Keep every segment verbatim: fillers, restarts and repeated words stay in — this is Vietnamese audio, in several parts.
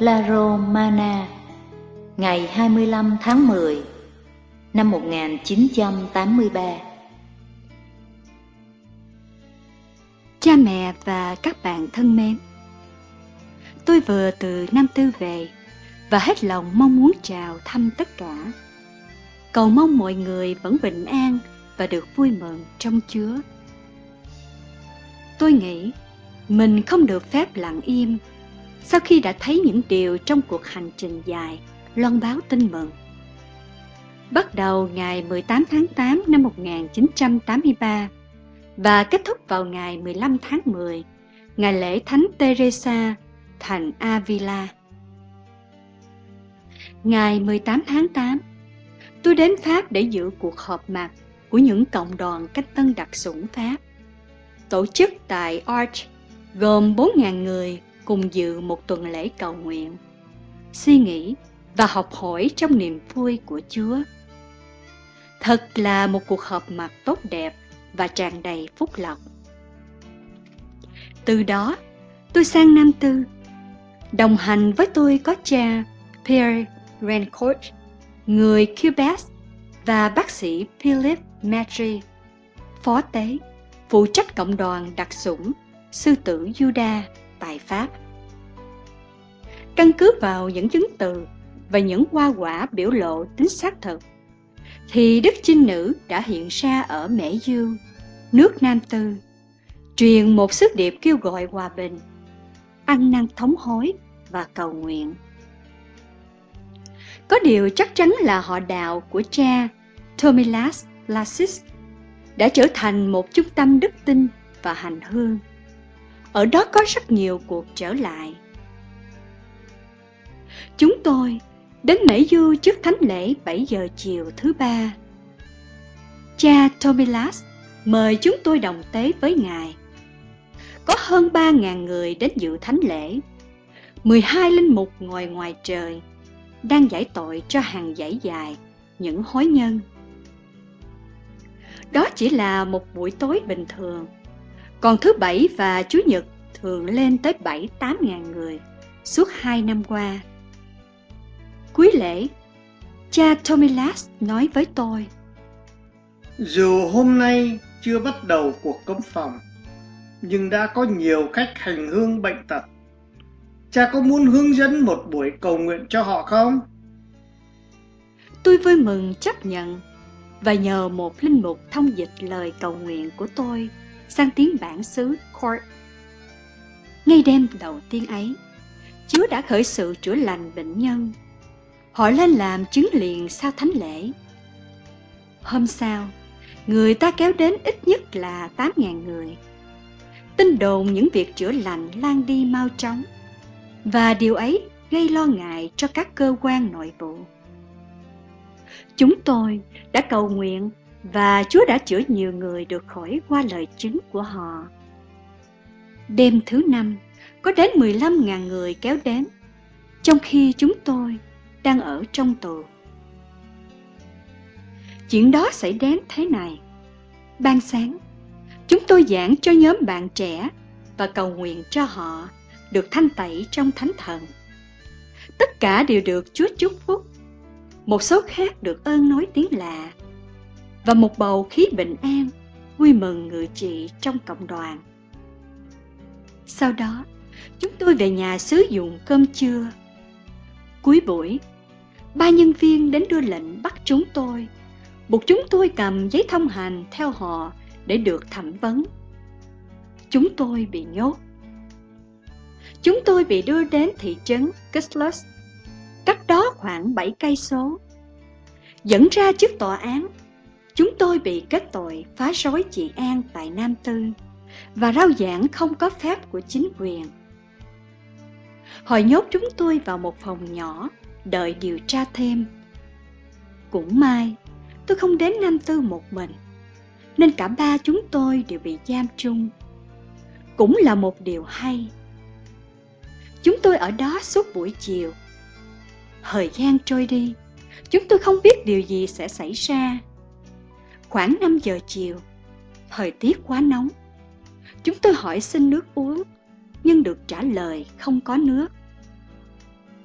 La Romana, ngày hai mươi lăm tháng mười năm một nghìn chín trăm tám mươi ba. Cha mẹ và các bạn thân mến, tôi vừa từ Nam Tư về và hết lòng mong muốn chào thăm tất cả. Cầu mong mọi người vẫn bình an và được vui mừng trong Chúa. Tôi nghĩ mình không được phép lặng im sau khi đã thấy những điều trong cuộc hành trình dài loan báo tin mừng. Bắt đầu ngày mười tám tháng tám năm một nghìn chín trăm tám mươi ba và kết thúc vào ngày mười lăm tháng mười, ngày lễ Thánh Teresa thành Avila. Ngày mười tám tháng tám, tôi đến Pháp để dự cuộc họp mặt của những cộng đoàn cách tân đặc sủng Pháp, tổ chức tại Arches, gồm bốn nghìn người cùng dự một tuần lễ cầu nguyện, suy nghĩ và học hỏi trong niềm vui của Chúa. Thật là một cuộc họp mặt tốt đẹp và tràn đầy phúc lộc. Từ đó, tôi sang Nam Tư. Đồng hành với tôi có cha Pierre Rancourt, người Quebec, và bác sĩ Philippe Maitre, phó tế, phụ trách cộng đoàn đặc sủng Sư tử Juda tại Pháp. Căn cứ vào những chứng từ và những hoa quả biểu lộ tính xác thực, thì Đức Trinh Nữ đã hiện ra ở Mễ Dương, nước Nam Tư, truyền một sứ điệp kêu gọi hòa bình, ăn năn thống hối và cầu nguyện. Có điều chắc chắn là họ đạo của cha Thomilas Lassis đã trở thành một trung tâm đức tin và hành hương. Ở đó có rất nhiều cuộc trở lại. Chúng tôi đến Mễ Du trước thánh lễ bảy giờ chiều thứ ba. Cha Thomilas mời chúng tôi đồng tế với Ngài. Có hơn ba nghìn người đến dự thánh lễ. mười hai linh mục ngồi ngoài trời, đang giải tội cho hàng dãy dài những hối nhân. Đó chỉ là một buổi tối bình thường, còn thứ Bảy và Chủ nhật thường lên tới bảy tám ngàn người suốt hai năm qua. Cuối lễ, cha Thomilas nói với tôi: Dù hôm nay chưa bắt đầu cuộc cấm phòng, nhưng đã có nhiều khách hành hương bệnh tật. Cha có muốn hướng dẫn một buổi cầu nguyện cho họ không? Tôi vui mừng chấp nhận và nhờ một linh mục thông dịch lời cầu nguyện của tôi sang tiếng bản xứ Cork. Ngay đêm đầu tiên ấy, Chúa đã khởi sự chữa lành bệnh nhân. Họ lên làm chứng liền sau thánh lễ. Hôm sau, người ta kéo đến ít nhất là tám nghìn người. Tin đồn những việc chữa lành lan đi mau chóng, và điều ấy gây lo ngại cho các cơ quan nội vụ. Chúng tôi đã cầu nguyện và Chúa đã chữa nhiều người được khỏi qua lời chứng của họ. Đêm thứ năm, có đến mười lăm nghìn người kéo đến, trong khi chúng tôi đang ở trong tù. Chuyện đó xảy đến thế này. Ban sáng, chúng tôi giảng cho nhóm bạn trẻ và cầu nguyện cho họ được thanh tẩy trong Thánh Thần. Tất cả đều được Chúa chúc phúc. Một số khác được ơn nói tiếng lạ, và một bầu khí bình an, vui mừng ngự trị trong cộng đoàn. Sau đó, chúng tôi về nhà xứ dùng cơm trưa. Cuối buổi, ba nhân viên đến đưa lệnh bắt chúng tôi, buộc chúng tôi cầm giấy thông hành theo họ để được thẩm vấn. Chúng tôi bị nhốt. Chúng tôi bị đưa đến thị trấn Cuslus, cách đó khoảng bảy cây số. Dẫn ra trước tòa án, chúng tôi bị kết tội phá rối trị an tại Nam Tư và rao giảng không có phép của chính quyền. Họ nhốt chúng tôi vào một phòng nhỏ đợi điều tra thêm. Cũng may tôi không đến Nam Tư một mình, nên cả ba chúng tôi đều bị giam chung. Cũng là một điều hay. Chúng tôi ở đó suốt buổi chiều. Thời gian trôi đi, chúng tôi không biết điều gì sẽ xảy ra. Khoảng năm giờ chiều, thời tiết quá nóng. Chúng tôi hỏi xin nước uống, nhưng được trả lời không có nước.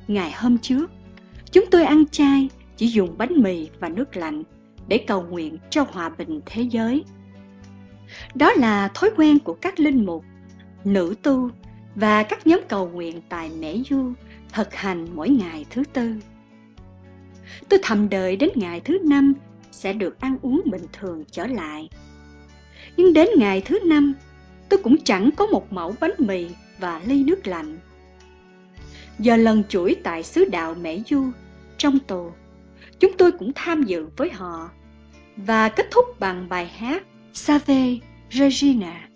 Ngày hôm trước, chúng tôi ăn chay, chỉ dùng bánh mì và nước lạnh để cầu nguyện cho hòa bình thế giới. Đó là thói quen của các linh mục, nữ tu và các nhóm cầu nguyện tại Mễ Du thực hành mỗi ngày thứ tư. Tôi thầm đợi đến ngày thứ năm sẽ được ăn uống bình thường trở lại. Nhưng đến ngày thứ năm, tôi cũng chẳng có một mẩu bánh mì và ly nước lạnh. Giờ lần chuỗi tại xứ đạo Mễ Du, trong tù, chúng tôi cũng tham dự với họ và kết thúc bằng bài hát Salve Regina.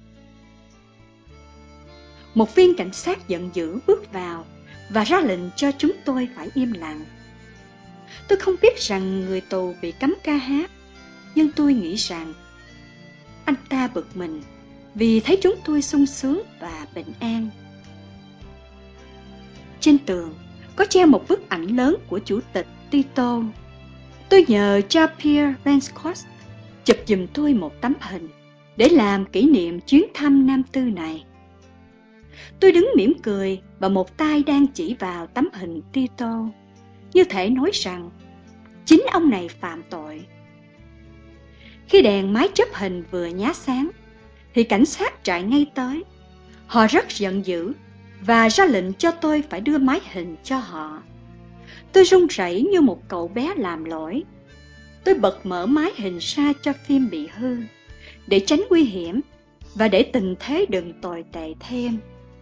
Một viên cảnh sát giận dữ bước vào và ra lệnh cho chúng tôi phải im lặng. Tôi không biết rằng người tù bị cấm ca hát, nhưng tôi nghĩ rằng anh ta bực mình vì thấy chúng tôi sung sướng và bình an. Trên tường có treo một bức ảnh lớn của Chủ tịch Tito. Tôi nhờ cho Pierre Vanscourt chụp giùm tôi một tấm hình để làm kỷ niệm chuyến thăm Nam Tư này. Tôi đứng mỉm cười và một tay đang chỉ vào tấm hình Tito, như thể nói rằng chính ông này phạm tội. Khi đèn máy chớp hình vừa nhá sáng, thì cảnh sát chạy ngay tới. Họ rất giận dữ và ra lệnh cho tôi phải đưa máy hình cho họ. Tôi run rẩy như một cậu bé làm lỗi. Tôi bật mở máy hình ra cho phim bị hư, để tránh nguy hiểm và để tình thế đừng tồi tệ thêm.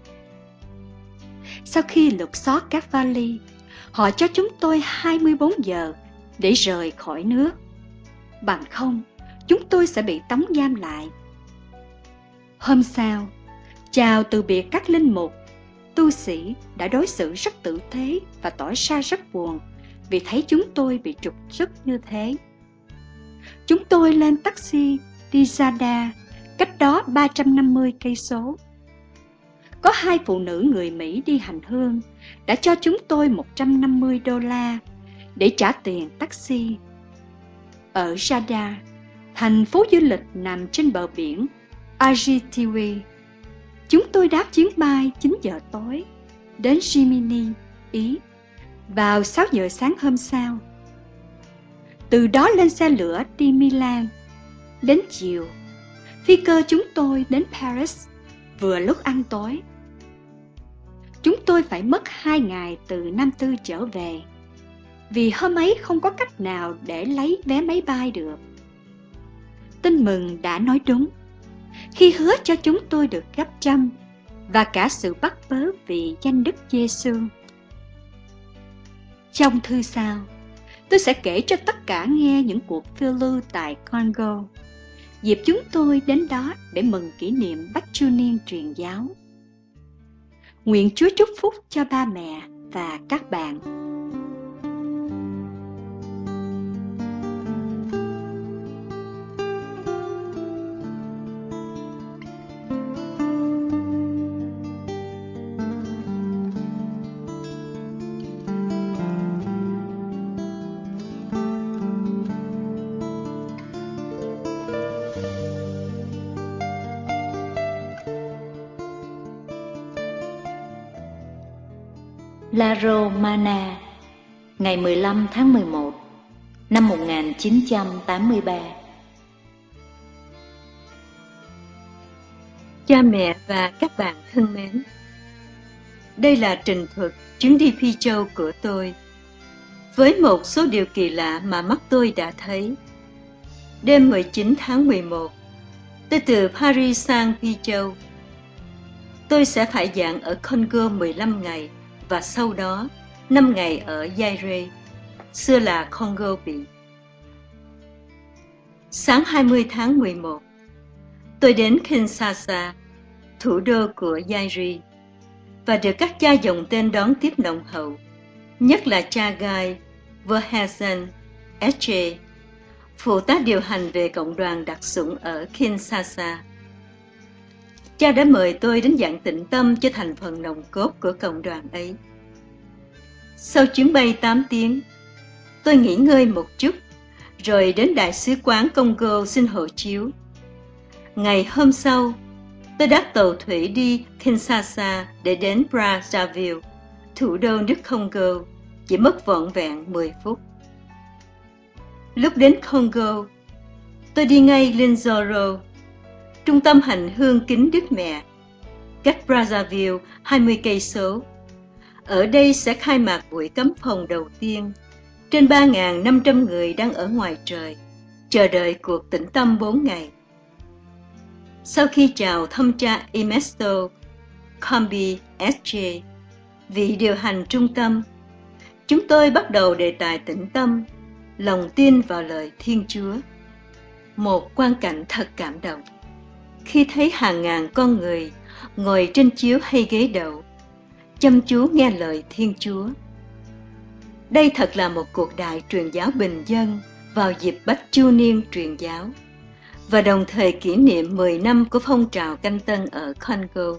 Sau khi lục soát các vali, họ cho chúng tôi hai mươi bốn giờ để rời khỏi nước. Bằng không, chúng tôi sẽ bị tống giam lại. Hôm sau, chào từ biệt các linh mục, tu sĩ đã đối xử rất tử tế và tỏ ra rất buồn vì thấy chúng tôi bị trục xuất như thế. Chúng tôi lên taxi đi Zada, cách đó ba trăm năm mươi cây số. Có hai phụ nữ người Mỹ đi hành hương đã cho chúng tôi một trăm năm mươi đô la để trả tiền taxi. Ở Zada, thành phố du lịch nằm trên bờ biển Argenteuil, chúng tôi đáp chuyến bay chín giờ tối đến Rimini, Ý, vào sáu giờ sáng hôm sau. Từ đó lên xe lửa đi Milan. Đến chiều, phi cơ chúng tôi đến Paris vừa lúc ăn tối. Chúng tôi phải mất hai ngày từ Nam Tư trở về, vì hôm ấy không có cách nào để lấy vé máy bay được. Tin mừng đã nói đúng khi hứa cho chúng tôi được gấp trăm và cả sự bắt bớ vì danh Đức Giêsu. Trong thư sau, tôi sẽ kể cho tất cả nghe những cuộc phiêu lưu tại Congo, dịp chúng tôi đến đó để mừng kỷ niệm bách chu niên truyền giáo. Nguyện Chúa chúc phúc cho ba mẹ và các bạn. La Romana, ngày mười lăm tháng mười một năm một nghìn chín trăm tám mươi ba. Cha mẹ và các bạn thân mến, đây là trình thuật chuyến đi Phi Châu của tôi, với một số điều kỳ lạ mà mắt tôi đã thấy. Đêm mười chín tháng mười một, tôi từ Paris sang Phi Châu. Tôi sẽ phải giảng ở Congo mười lăm ngày, và sau đó năm ngày ở Zaire, xưa là Congo Bị. Sáng hai mươi tháng mười một, tôi đến Kinshasa, thủ đô của Zaire, và được các cha dòng tên đón tiếp nồng hậu, nhất là cha Guy Verheyen Eche, phụ tá điều hành về cộng đoàn đặc sủng ở Kinshasa. Cha đã mời tôi đến giảng tịnh tâm cho thành phần nòng cốt của cộng đoàn ấy. Sau chuyến bay tám tiếng, tôi nghỉ ngơi một chút, rồi đến Đại sứ quán Congo xin hộ chiếu. Ngày hôm sau, tôi đáp tàu thủy đi Kinshasa để đến Brazzaville, thủ đô nước Congo, chỉ mất vỏn vẹn mười phút. Lúc đến Congo, tôi đi ngay lên Zoro, trung tâm hành hương kính Đức Mẹ, cách Brazzaville hai mươi cây số. Ở đây sẽ khai mạc buổi cấm phòng đầu tiên trên ba nghìn năm trăm người đang ở ngoài trời, chờ đợi cuộc tĩnh tâm bốn ngày. Sau khi chào thăm cha Ernesto Combi ét gi, vị điều hành trung tâm, chúng tôi bắt đầu đề tài tĩnh tâm, lòng tin vào lời Thiên Chúa. Một quang cảnh thật cảm động khi thấy hàng ngàn con người ngồi trên chiếu hay ghế đậu, chăm chú nghe lời Thiên Chúa. Đây thật là một cuộc đại truyền giáo bình dân vào dịp Bách Chu Niên truyền giáo và đồng thời kỷ niệm mười năm của phong trào canh tân ở Congo.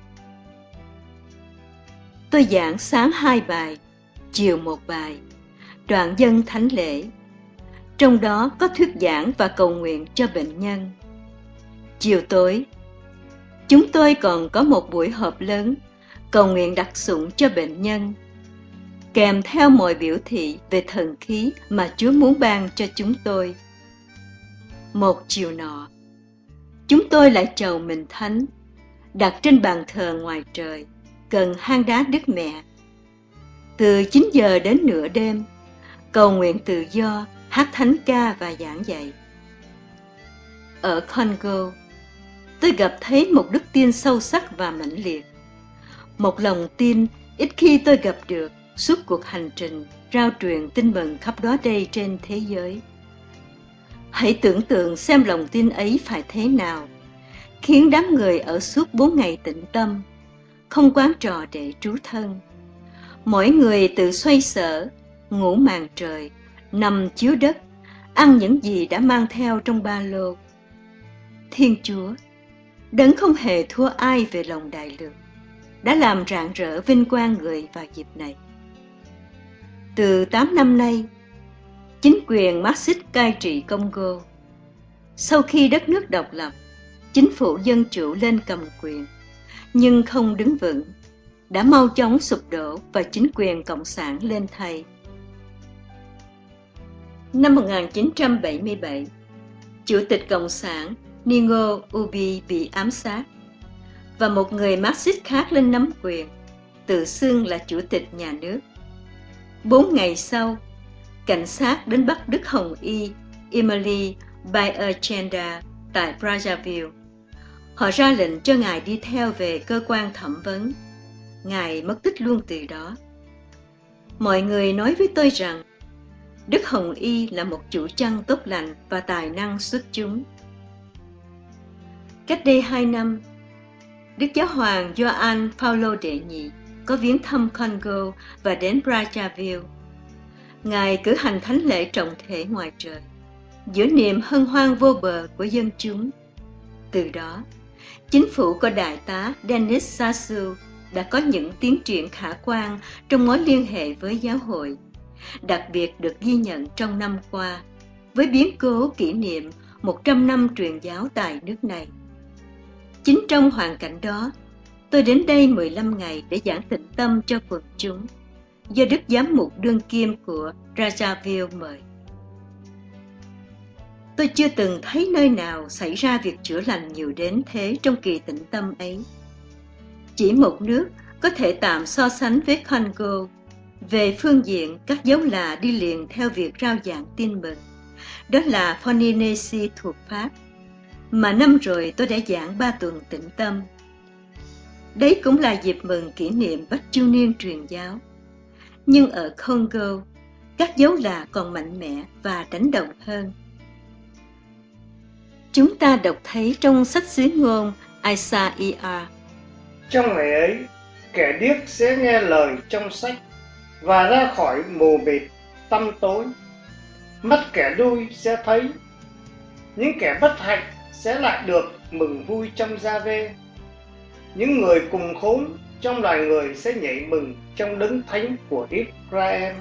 Tôi giảng sáng hai bài, chiều một bài, đoạn dân thánh lễ. Trong đó có thuyết giảng và cầu nguyện cho bệnh nhân. Chiều tối, chúng tôi còn có một buổi họp lớn, cầu nguyện đặc sủng cho bệnh nhân, kèm theo mọi biểu thị về thần khí mà Chúa muốn ban cho chúng tôi. Một chiều nọ, chúng tôi lại chầu mình thánh, đặt trên bàn thờ ngoài trời, gần hang đá Đức Mẹ. Từ chín giờ đến nửa đêm, cầu nguyện tự do, hát thánh ca và giảng dạy. Ở Congo, tôi gặp thấy một đức tin sâu sắc và mãnh liệt, một lòng tin ít khi tôi gặp được suốt cuộc hành trình rao truyền tin mừng khắp đó đây trên thế giới. Hãy tưởng tượng xem lòng tin ấy phải thế nào, khiến đám người ở suốt bốn ngày tĩnh tâm, không quán trò để trú thân. Mỗi người tự xoay sở, ngủ màn trời, nằm chiếu đất, ăn những gì đã mang theo trong ba lô. Thiên Chúa, đấng không hề thua ai về lòng đại lượng, đã làm rạng rỡ vinh quang người vào dịp này. Từ tám năm nay, chính quyền Marxist cai trị Congo. Sau khi đất nước độc lập, chính phủ dân chủ lên cầm quyền, nhưng không đứng vững, đã mau chóng sụp đổ và chính quyền cộng sản lên thay. Năm một nghìn chín trăm bảy mươi bảy, Chủ tịch Cộng sản Ningo Ubi bị ám sát, và một người Marxist khác lên nắm quyền, tự xưng là Chủ tịch nhà nước. Bốn ngày sau, cảnh sát đến bắt Đức Hồng Y Emily Bayerchenda tại Brazzaville. Họ ra lệnh cho Ngài đi theo về cơ quan thẩm vấn. Ngài mất tích luôn từ đó. Mọi người nói với tôi rằng Đức Hồng Y là một chủ chăn tốt lành và tài năng xuất chúng. Cách đây hai năm, Đức Giáo hoàng Gioan Paulo đệ nhị có viếng thăm Congo và đến Brazzaville. Ngài cử hành thánh lễ trọng thể ngoài trời, giữa niềm hân hoan vô bờ của dân chúng. Từ đó, chính phủ của Đại tá Denis Sassou đã có những tiến triển khả quan trong mối liên hệ với giáo hội, đặc biệt được ghi nhận trong năm qua, với biến cố kỷ niệm một trăm năm truyền giáo tại nước này. Chính trong hoàn cảnh đó, tôi đến đây mười lăm ngày để giảng tĩnh tâm cho quần chúng, do Đức Giám mục đương kim của Brazzaville mời. Tôi chưa từng thấy nơi nào xảy ra việc chữa lành nhiều đến thế trong kỳ tĩnh tâm ấy. Chỉ một nước có thể tạm so sánh với Congo về phương diện các dấu lạ đi liền theo việc rao giảng tin mừng, đó là Polynesia thuộc Pháp, mà năm rồi tôi đã giảng ba tuần tĩnh tâm. Đấy cũng là dịp mừng kỷ niệm Bách Chu Niên truyền giáo. Nhưng ở Congo, các dấu lạ còn mạnh mẽ và đánh động hơn. Chúng ta đọc thấy trong sách xứ ngôn Isaiah: Trong ngày ấy, kẻ điếc sẽ nghe lời trong sách và ra khỏi mù mịt tăm tối. Mắt kẻ đuôi sẽ thấy, những kẻ bất hạnh sẽ lại được mừng vui trong Gia-vê. Những người cùng khốn trong loài người sẽ nhảy mừng trong đấng thánh của Israel.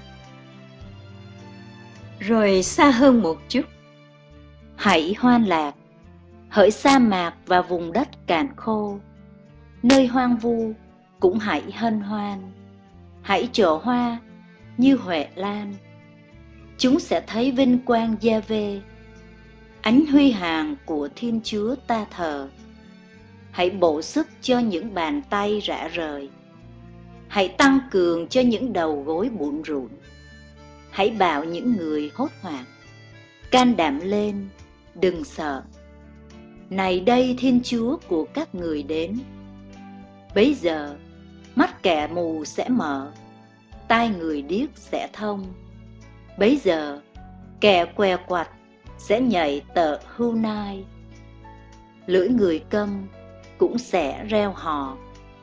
Rồi xa hơn một chút: Hãy hoan lạc, hỡi sa mạc và vùng đất càn khô, nơi hoang vu cũng hãy hân hoan. hãy trổ hoa như huệ lan. Chúng sẽ thấy vinh quang Giê-hô, ánh huy hoàng của Thiên Chúa ta thờ. Hãy bổ sức cho những bàn tay rã rời, hãy tăng cường cho những đầu gối bủn rủn. Hãy bảo những người hốt hoảng, can đảm lên, đừng sợ. Này đây Thiên Chúa của các người đến. Bấy giờ mắt kẻ mù sẽ mở, tai người điếc sẽ thông. Bấy giờ kẻ què quặt sẽ nhảy tợ hưu nai, lưỡi người câm cũng sẽ reo hò.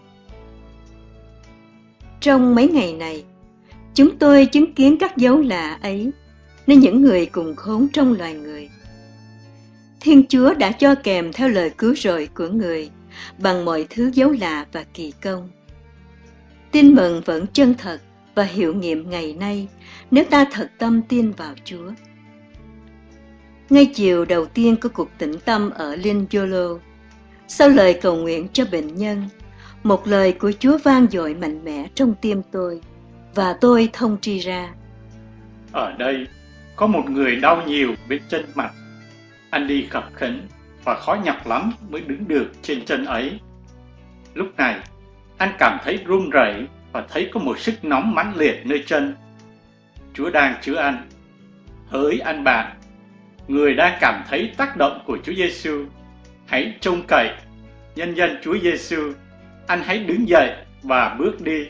Trong mấy ngày này, chúng tôi chứng kiến các dấu lạ ấy nên những người cùng khốn trong loài người. Thiên Chúa đã cho kèm theo lời cứu rỗi của người bằng mọi thứ dấu lạ và kỳ công. Tin mừng vẫn chân thật và hiệu nghiệm ngày nay nếu ta thật tâm tin vào Chúa. Ngay chiều đầu tiên của cuộc tĩnh tâm ở Linh Yolo, sau lời cầu nguyện cho bệnh nhân, một lời của Chúa vang dội mạnh mẽ trong tim tôi, và tôi thông tri ra. Ở đây có một người đau nhiều bên chân mặt. Anh đi khập khiễng và khó nhọc lắm mới đứng được trên chân ấy. Lúc này, anh cảm thấy run rẩy và thấy có một sức nóng mãnh liệt nơi chân. Chúa đang chữa anh. Hỡi anh bạn, người đang cảm thấy tác động của Chúa Giêsu, hãy trông cậy nhân danh Chúa Giêsu. Anh hãy đứng dậy và bước đi.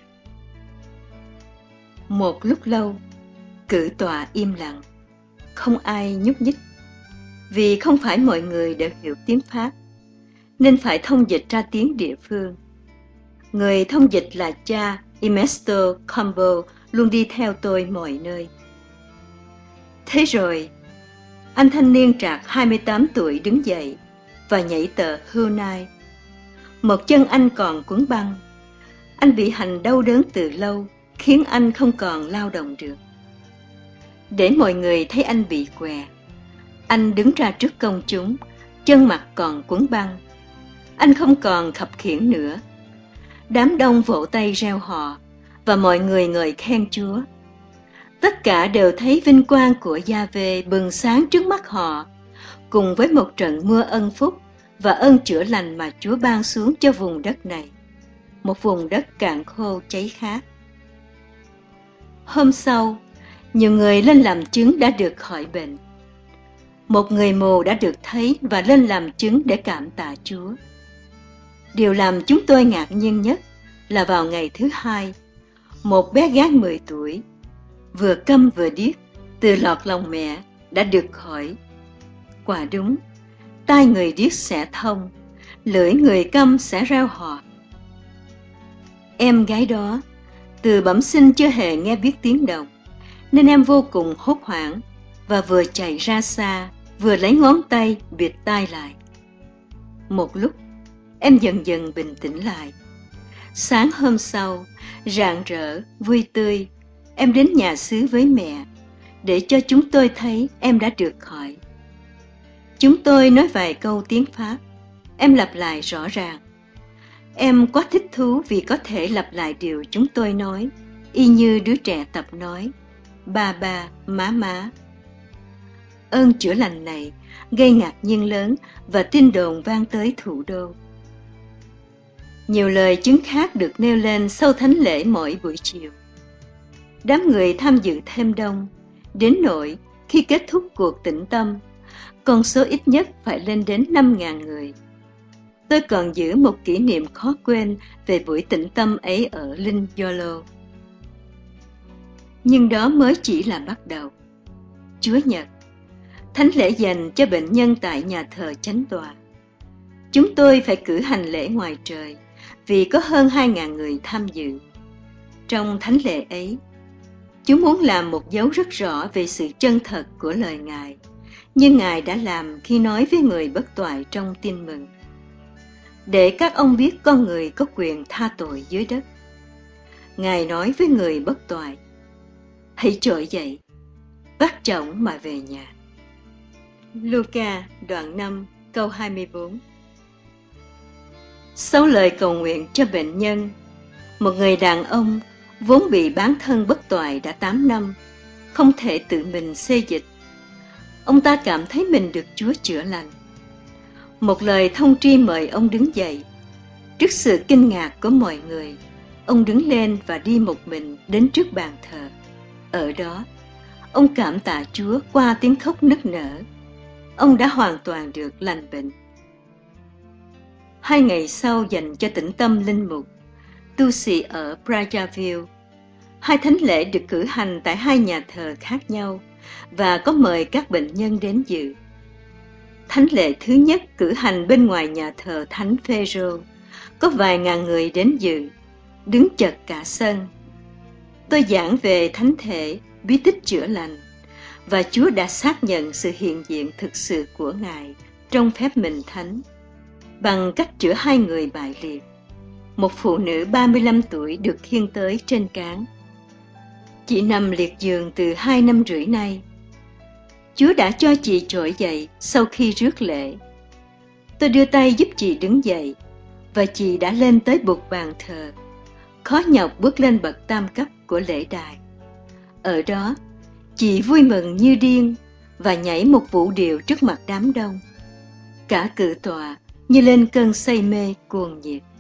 Một lúc lâu, cử tọa im lặng, không ai nhúc nhích, vì không phải mọi người đều hiểu tiếng Pháp, nên phải thông dịch ra tiếng địa phương. Người thông dịch là cha Ernesto Combo luôn đi theo tôi mọi nơi. Thế rồi, anh thanh niên trạc hai mươi tám tuổi đứng dậy và nhảy tờ hưu nai. Một chân anh còn quấn băng. Anh bị hành đau đớn từ lâu, khiến anh không còn lao động được. Để mọi người thấy anh bị què, anh đứng ra trước công chúng, chân mặt còn quấn băng. Anh không còn khập khiễng nữa. Đám đông vỗ tay reo hò, và mọi người ngợi khen Chúa. Tất cả đều thấy vinh quang của Giê-hô bừng sáng trước mắt họ, cùng với một trận mưa ân phúc và ơn chữa lành mà Chúa ban xuống cho vùng đất này, một vùng đất cạn khô cháy khát. Hôm sau, nhiều người lên làm chứng đã được khỏi bệnh. Một người mù đã được thấy và lên làm chứng để cảm tạ Chúa. Điều làm chúng tôi ngạc nhiên nhất là vào ngày thứ hai, một bé gái mười tuổi, vừa câm vừa điếc, từ lọt lòng mẹ đã được khỏi. Quả đúng, tai người điếc sẽ thông, lưỡi người câm sẽ reo hò. Em gái đó, từ bẩm sinh chưa hề nghe biết tiếng động, nên em vô cùng hốt hoảng và vừa chạy ra xa, vừa lấy ngón tay bịt tai lại. Một lúc, em dần dần bình tĩnh lại. Sáng hôm sau, rạng rỡ, vui tươi, em đến nhà xứ với mẹ, để cho chúng tôi thấy em đã được khỏi. Chúng tôi nói vài câu tiếng Pháp, em lặp lại rõ ràng. Em quá thích thú vì có thể lặp lại điều chúng tôi nói, y như đứa trẻ tập nói, ba ba, má má. Ơn chữa lành này gây ngạc nhiên lớn và tin đồn vang tới thủ đô. Nhiều lời chứng khác được nêu lên sau thánh lễ mỗi buổi chiều. Đám người tham dự thêm đông, đến nỗi khi kết thúc cuộc tĩnh tâm, con số ít nhất phải lên đến năm nghìn người. Tôi còn giữ một kỷ niệm khó quên về buổi tĩnh tâm ấy ở Linh Yolo. Nhưng đó mới chỉ là bắt đầu. Chúa Nhật, thánh lễ dành cho bệnh nhân tại nhà thờ Chánh Tòa. Chúng tôi phải cử hành lễ ngoài trời vì có hơn hai nghìn người tham dự. Trong thánh lễ ấy, Chúa muốn làm một dấu rất rõ về sự chân thật của lời Ngài, như Ngài đã làm khi nói với người bất toại trong tin mừng. Để các ông biết con người có quyền tha tội dưới đất. Ngài nói với người bất toại, hãy trỗi dậy, vác chổng mà về nhà. Luca đoạn năm câu hai mươi bốn. Sau lời cầu nguyện cho bệnh nhân, một người đàn ông vốn bị bán thân bất toại đã tám năm, không thể tự mình xê dịch. Ông ta cảm thấy mình được Chúa chữa lành. Một lời thông tri mời ông đứng dậy. Trước sự kinh ngạc của mọi người, ông đứng lên và đi một mình đến trước bàn thờ. Ở đó, ông cảm tạ Chúa qua tiếng khóc nức nở. Ông đã hoàn toàn được lành bệnh. Hai ngày sau dành cho tĩnh tâm linh mục, tu sĩ ở Brazzaville, hai thánh lễ được cử hành tại hai nhà thờ khác nhau và có mời các bệnh nhân đến dự. Thánh lễ thứ nhất cử hành bên ngoài nhà thờ Thánh Phêrô, có vài ngàn người đến dự, đứng chật cả sân. Tôi giảng về thánh thể, bí tích chữa lành, và Chúa đã xác nhận sự hiện diện thực sự của Ngài trong phép mìn thánh, bằng cách chữa hai người bại liệt. Một phụ nữ ba mươi lăm tuổi được khiêng tới trên cáng. Chị nằm liệt giường từ hai năm rưỡi nay. Chúa đã cho chị trỗi dậy sau khi rước lễ. Tôi đưa tay giúp chị đứng dậy, và chị đã lên tới bục bàn thờ, khó nhọc bước lên bậc tam cấp của lễ đài. Ở đó, chị vui mừng như điên và nhảy một vũ điệu trước mặt đám đông. Cả cự tọa như lên cơn say mê cuồng nhiệt.